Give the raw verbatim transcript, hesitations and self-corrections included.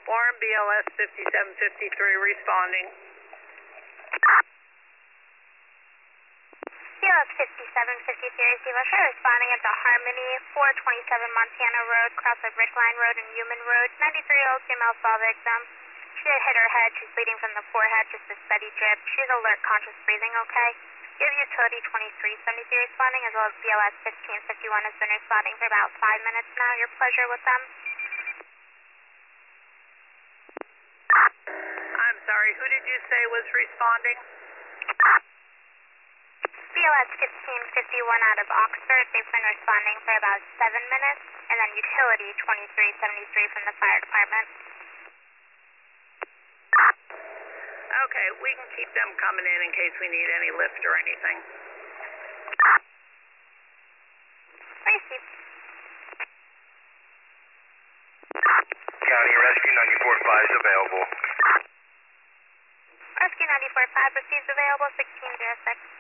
Warren, B L S fifty-seven fifty-three responding. B L S fifty-seven fifty-three, receive Usher responding at the Harmony, four twenty-seven Montana Road, cross of Rickline Road and Human Road. ninety-three-year-old female fall victim. She had hit her head. She's bleeding from the forehead, just a steady drip. She's alert, conscious breathing, okay? You have utility twenty-three seventy-three responding, as well as B L S fifteen fifty-one has been responding for about five minutes now. Your pleasure with them. I'm sorry, who did you say was responding? B L S fifteen fifty-one out of Oxford. They've been responding for about seven minutes. And then utility twenty-three seventy-three from the fire department. Okay, we can keep them coming in in case we need any lift or anything. Receive. County Rescue ninety-four five is available. Rescue ninety-four five receives available sixteen oh six.